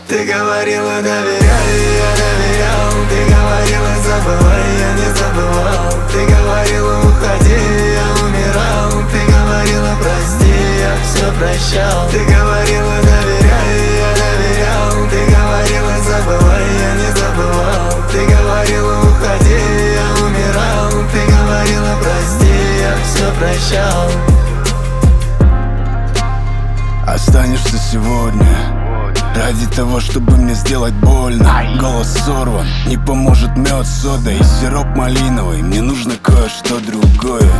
Ты говорила доверяй, я доверял. Ты говорила забывай, я не забывал. Ты говорила уходи, я умирал. Ты говорила прости, я все прощал. Ты говорила доверяй, я доверял. Ты говорила забывай, я не забывал. Ты говорила уходи, я умирал. Ты говорила прости, я все прощал. Останешься сегодня ради того, чтобы мне сделать больно. Голос сорван, не поможет мед, сода и сироп малиновый. Мне нужно кое-что другое.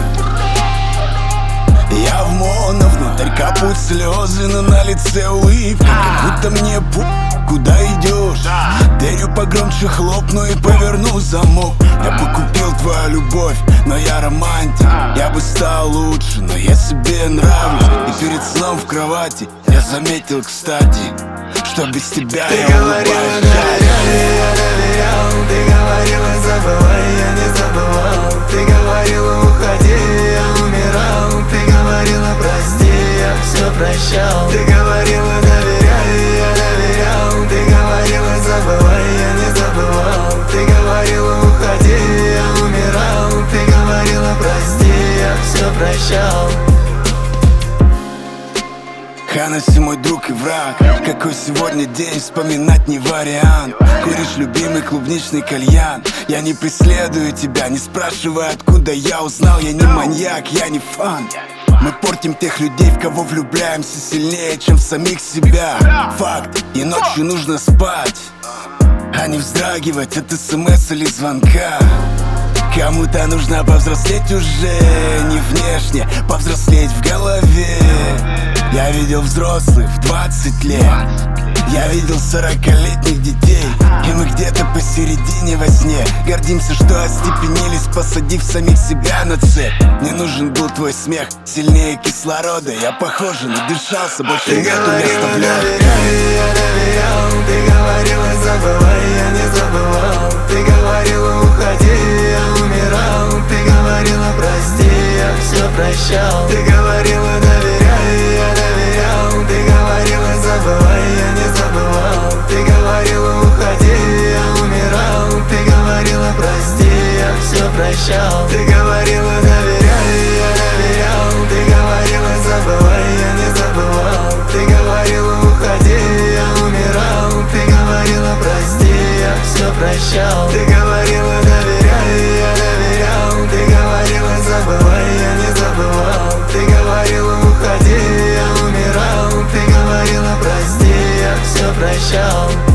Я в моно, внутрь капают слезы, но на лице улыбка. Как будто мне куда идешь. Дверью погромче хлопну и поверну замок. Я бы купил твою любовь, но я романтик. Я бы стал лучше, но я себе нравлюсь. И перед сном в кровати я заметил, кстати, что без тебя ты я говорила улыбаюсь. доверяй, я доверял. Ты говорила забывай, я не забывал. Ты говорила уходи, я умирал. Ты говорила прости, я все прощал. Ты говорила доверяй, я доверял. Ты говорила забывай, я не забывал. Ты говорила уходи, я умирал. Ты говорила прости, я все прощал. Ханаси мой друг и враг. Какой сегодня день, вспоминать не вариант. Куришь любимый клубничный кальян. Я не преследую тебя, не спрашивай, откуда я узнал. Я не маньяк, я не фан. Мы портим тех людей, в кого влюбляемся сильнее, чем в самих себя. Факт, и ночью нужно спать, а не вздрагивать от СМС или звонка. Кому-то нужно повзрослеть уже, не внешне, повзрослеть в голове. Я видел взрослых в 20 лет, я видел 40-летних детей. И мы где-то посередине во сне гордимся, что остепенились, посадив самих себя на цепь. Мне нужен был твой смех, сильнее кислорода. Я, похоже, надышался, больше нету места в лёгких. Я доверял, ты говорила забывай, я не забывал. Ты говорила уходи, я умирал. Ты говорила прости, я все прощал. Ты говорила доверяй, я доверял. Ты говорила забывай, я не забывал. Ты говорила уходи, я умирал. Ты говорила прости, я все прощал. Ты говорила доверяй, я доверял. Ты говорила забывай, я не забывал. Ты говорила уходи, я умирал. Ты говорила прости, я все прощал. Ты говорила доверяй, я доверял. Ты говорила забывай, я не забывал. Ты говорила уходи, я умирал. Ты говорила прости, я все прощал.